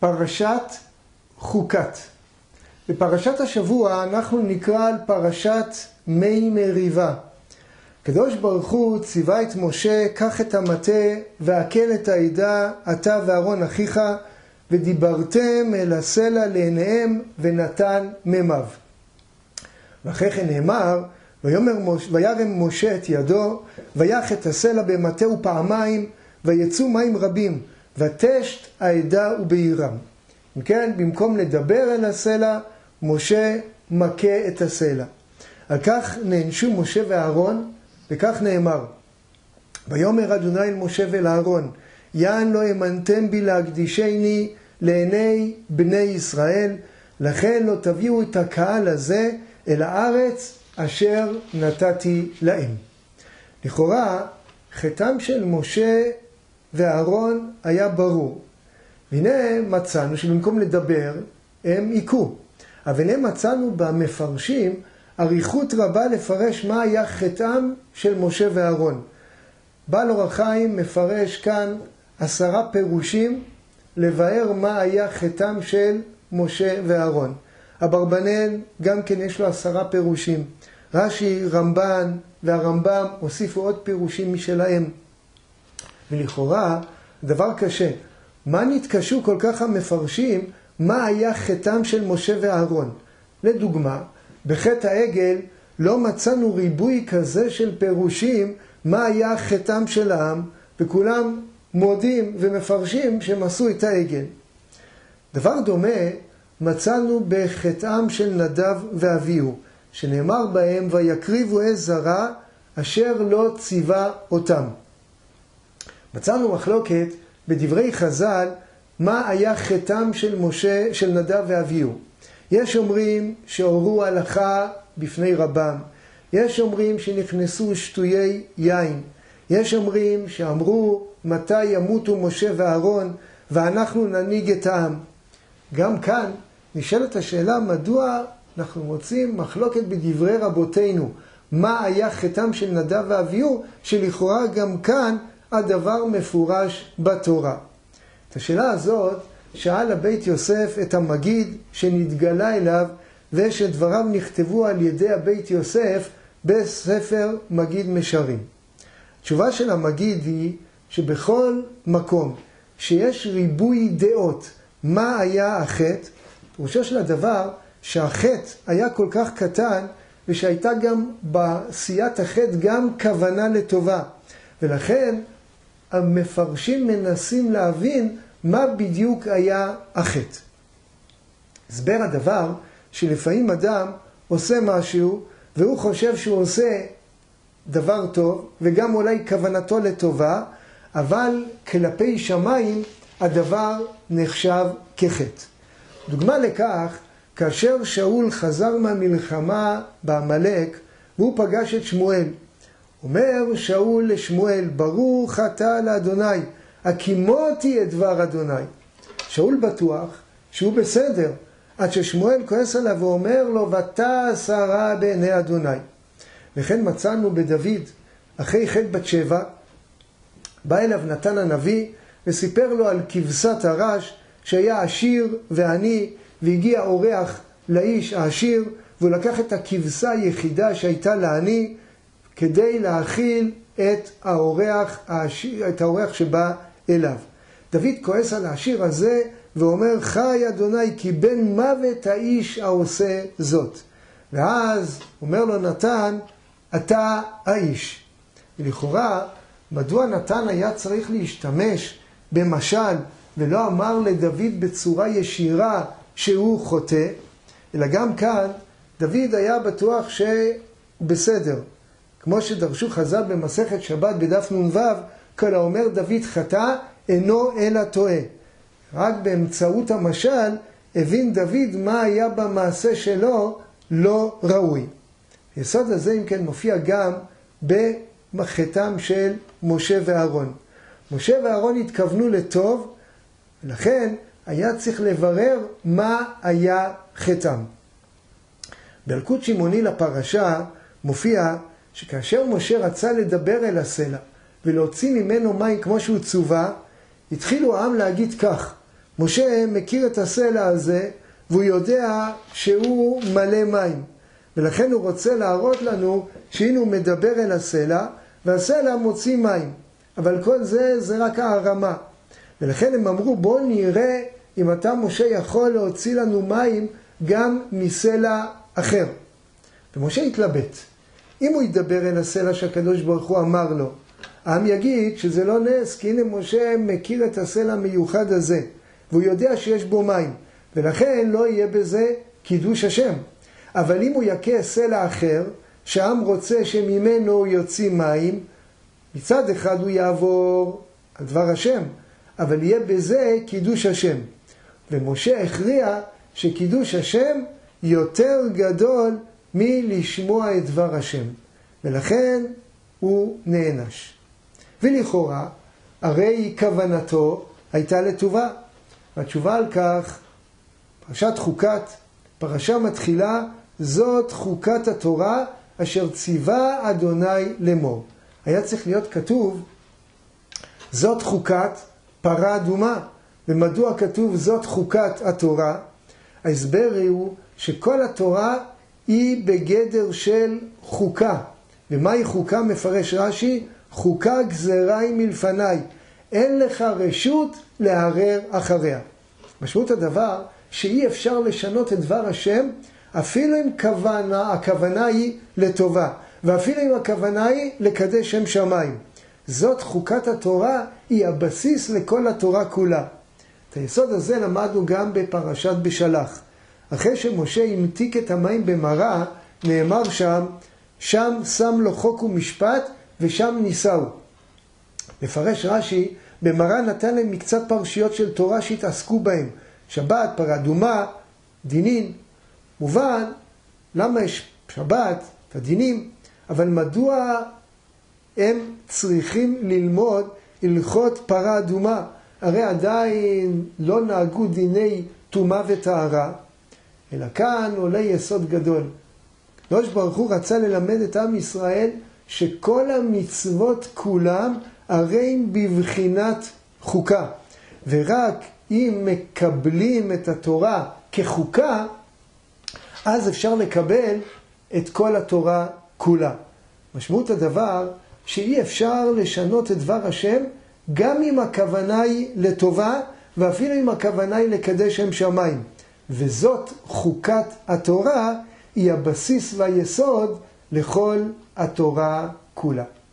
פרשת חוקת. בפרשת השבוע אנחנו נקרא על פרשת מי מריבה. הקדוש ברוך הוא ציווה את משה, קח את המטה והקל את העדה, אתה ואהרון אחיך, ודיברתם אל הסלע לעיניהם ונתן מימיו. ואחרי כן נאמר, וירם משה את ידו, ויח את הסלע במטהו פעמיים, ויצאו מים רבים, ותשת העדה ובעירם. אם כן, במקום לדבר אל הסלע, משה מכה את הסלע. על כך נענשו משה ואהרון, וכך נאמר, ויאמר אדוני אל משה ואל אהרון, יען לא האמנתם בי להקדישני לעיני בני ישראל, לכן לא תביאו את הקהל הזה אל הארץ אשר נתתי להם. לכאורה, חטאם של משה ואהרון היה ברור. והנה מצאנו שבמקום לדבר הם עיקו. אבל הנה מצאנו במפרשים אריכות רבה לפרש מה היה חטאם של משה ואהרון. בעל אור החיים מפרש כאן 10 פירושים לבאר מה היה חטאם של משה ואהרון. אברבנאל גם כן יש לו 10 פירושים. רש"י, רמב"ן והרמב"ם הוסיפו עוד פירושים משלהם. ולכאורה דבר קשה. מה נתקשו כל כך המפרשים? מה היה חטאם של משה ואהרון? לדוגמה, בחטא העגל לא מצאנו ריבוי כזה של פירושים מה היה חטאם של העם, וכולם מודים ומפרשים שהם עשו את העגל. דבר דומה מצאנו בחטאם של נדב ואביהו, שנאמר בהם ויקריבו עז זרה אשר לא ציווה אותם. מצאנו מחלוקת בדברי חז"ל מה היה חטאם של נדב ואביהו. יש אומרים שהורו הלכה בפני רבם, יש אומרים שנכנסו שטויי יין, יש אומרים שאמרו מתי ימותו משה ואהרון ואנחנו ננהיג את העם. גם כאן נשאלת השאלה מדוע אנחנו מוצאים מחלוקת בדברי רבותינו מה היה חטאם של נדב ואביהו, שלכאורה גם כאן הדבר מפורש בתורה. את השאלה הזאת שאל הבית יוסף את המגיד שנתגלה אליו, ושדבריו נכתבו על ידי הבית יוסף בספר מגיד משרים. התשובה של המגיד היא שבכל מקום שיש ריבוי דעות מה היה החטא, פירושו של הדבר שהחטא היה כל כך קטן ושהייתה גם בעשיית החטא גם כוונה לטובה, ולכן המפרשים מנסים להבין מה בדיוק היה החטא. הסבר הדבר שלפעמים אדם עושה משהו והוא חושב שהוא עושה דבר טוב וגם אולי כוונתו לטובה, אבל כלפי שמיים הדבר נחשב כחטא. דוגמה לכך, כאשר שאול חזר מהמלחמה בעמלק והוא פגש את שמואל, אומר שאול לשמואל, ברוך אתה לאדוני, הקימותי את דבר אדוני. שאול בטוח שהוא בסדר, עד ששמואל כועס עליו ואומר לו, ותעש הרע בעיני אדוני. וכן מצאנו בדוד, אחרי חטא בת שבע, בא אליו נתן הנביא וסיפר לו על כבשת הרש שהיה עשיר ועני, והגיע אורח לאיש העשיר, והוא לקח את הכבשה היחידה שהייתה לעני כדי להאכיל את האורח שבא אליו. דוד כועס על העשיר הזה ואומר, חי אדוני כי בן מוות האיש העושה זאת. ואז אומר לו נתן, אתה האיש. ולכאורה, מדוע נתן היה צריך להשתמש במשל ולא אמר לדוד בצורה ישירה שהוא חוטא, אלא גם כאן דוד היה בטוח שהוא בסדר. כמו שדרשו חז"ל במסכת שבת בדף נ"ו, כל האומר דוד חטא אינו אלא טועה. רק באמצעות המשל הבין דוד מה היה במעשה שלו לא ראוי. היסוד הזה אם כן מופיע גם בחטאם של משה ואהרון. משה ואהרון התכוונו לטוב, ולכן היה צריך לברר מה היה חטאם. בילקוט שמעוני לפרשה מופיע שכאשר משה רצה לדבר אל הסלע ולהוציא ממנו מים כמו שהוא צווה, התחילו העם להגיד כך, משה מכיר את הסלע הזה, והוא יודע שהוא מלא מים. ולכן הוא רוצה להראות לנו שהנה הוא מדבר אל הסלע, והסלע מוציא מים. אבל כל זה רק הרמה. ולכן הם אמרו, בוא נראה אם אתה משה יכול להוציא לנו מים גם מסלע אחר. ומשה התלבט. אם הוא ידבר אל הסלע שהקדוש ברוך הוא אמר לו, העם יגיד שזה לא נס, כי הנה משה מכיר את הסלע המיוחד הזה, והוא יודע שיש בו מים, ולכן לא יהיה בזה קידוש השם. אבל אם הוא יקה סלע אחר, שהעם רוצה שממנו יוציא מים, מצד אחד הוא יעבור על דבר השם, אבל יהיה בזה קידוש השם. ומשה הכריע שקידוש השם יותר גדול מלשמוע את דבר השם, ולכן הוא נענש. ולכאורה, הרי כוונתו הייתה לטובה. והתשובה על כך, פרשת חוקת, פרשה מתחילה, זאת חוקת התורה אשר ציווה אדוני לאמור. היה צריך להיות כתוב, זאת חוקת פרה אדומה. ומדוע כתוב זאת חוקת התורה? ההסבר הוא שכל התורה היא בגדר של חוקה. ומהי חוקה? מפרש רש"י, חוקה גזרה היא מלפניי, אין לך רשות לערער אחריה. משמעות הדבר שאי אפשר לשנות את דבר השם, אפילו אם הכוונה היא לטובה, ואפילו אם הכוונה היא לקדש שם שמיים. זאת חוקת התורה, היא הבסיס לכל התורה כולה. את היסוד הזה למדנו גם בפרשת בשלח. אחרי שמשה המתיק את המים במראה, נאמר שם שם לו חוק ומשפט ושם ניסהו. מפרש רש"י, במראה נתן להם מקצת פרשיות של תורה שהתעסקו בהם. שבת, פרה אדומה, דינים. מובן, למה יש שבת ודינים? אבל מדוע הם צריכים ללמוד הלכות פרה אדומה? הרי עדיין לא נהגו דיני טומאה וטהרה, אלא כאן עולה יסוד גדול. הקדוש ברוך הוא רצה ללמד את עם ישראל שכל המצוות כולם הרי הם בבחינת חוקה. ורק אם מקבלים את התורה כחוקה, אז אפשר לקבל את כל התורה כולה. משמעות הדבר שאי אפשר לשנות את דבר השם, גם אם הכוונה היא לטובה, ואפילו אם הכוונה היא לקדש שם שמיים. וזאת חוקת התורה, היא הבסיס והיסוד לכל התורה כולה.